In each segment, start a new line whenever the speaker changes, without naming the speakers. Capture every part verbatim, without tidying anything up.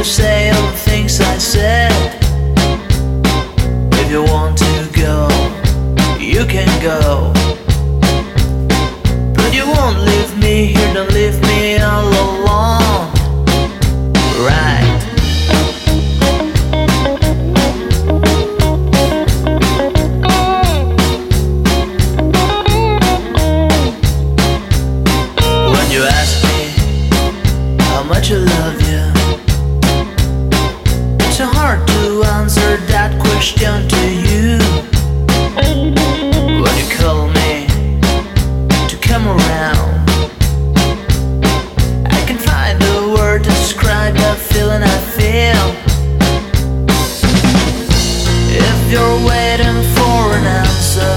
to say all the things I said. If you want to go, you can go, but you won't leave me here, don't leave me all alone, right? When you ask me how much I love you, it's so hard to answer that question to you. When you call me to come around, I can find the word to describe the feeling I feel. If you're waiting for an answer,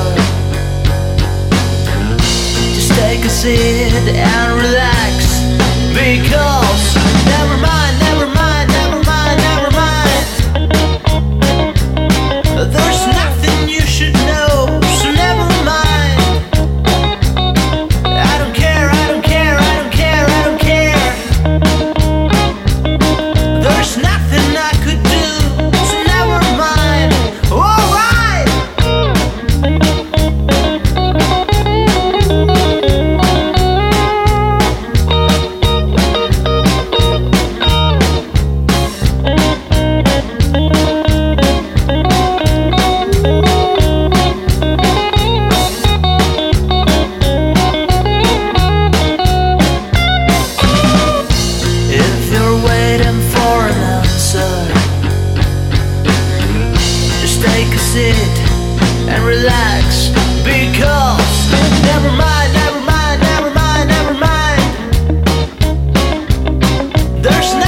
just take a seat and relax, because never mind, never mind, never mind, never mind, there's nothing you should know, so never mind. I don't care, I don't care, I don't care, I don't care. There's nothing I could do, so never mind. Alright. If you're waiting for an answer, just take a seat and relax, because never mind, never mind, never mind, never mind, there's